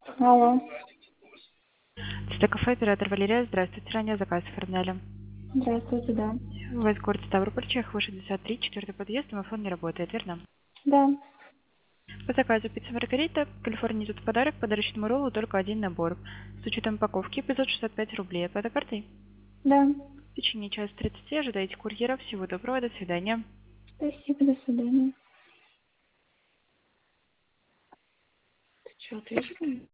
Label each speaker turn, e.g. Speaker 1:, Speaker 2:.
Speaker 1: Алло.
Speaker 2: Это кафе «Оператор Валерия». Здравствуйте. Ранее заказ оформляли.
Speaker 1: Здравствуйте, да.
Speaker 2: У вас город Ставрополь, Чехова, 63, четвертый подъезд, домофон не работает, верно?
Speaker 1: Да.
Speaker 2: По заказу пицца Маргарита, Калифорния идет в подарок, подарочному роллу только один набор. С учетом упаковки 565 рублей. Оплата картой?
Speaker 1: Да.
Speaker 2: В течение часа 30 ожидайте курьера. Всего доброго, до свидания.
Speaker 1: Спасибо, до свидания. Ты что, ответишь мне?